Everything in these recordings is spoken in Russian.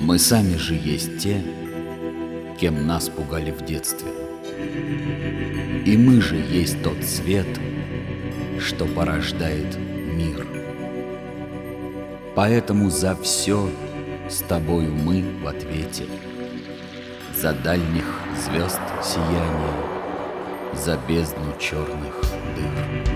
Мы сами же есть те, кем нас пугали в детстве. И мы же есть тот свет, что порождает мир. Поэтому за все с тобою мы в ответе. За дальних звезд сияние, за бездну черных дыр.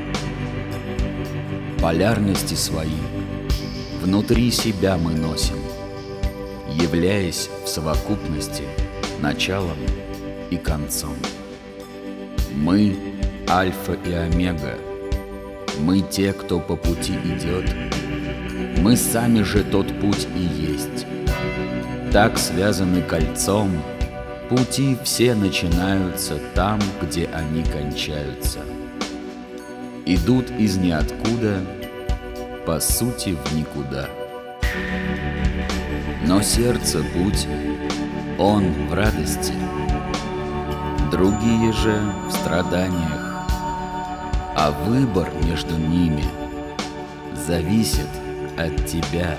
Полярности свои внутри себя мы носим, являясь в совокупности началом и концом. Мы — альфа и омега, мы те, кто по пути идет, мы сами же тот путь и есть. Так связаны кольцом, пути все начинаются там, где они кончаются. Идут из ниоткуда, по сути, в никуда. Но сердце путь, он в радости, другие же в страданиях, а выбор между ними зависит от тебя.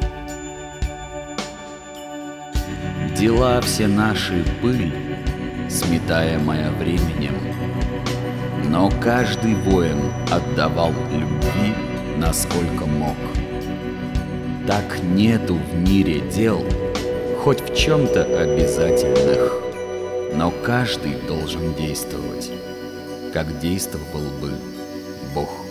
Дела все наши пыль, сметаемая временем, но каждый воин отдавал любви, насколько мог. Так нету в мире дел, хоть в чем-то обязательных, но каждый должен действовать, как действовал бы Бог.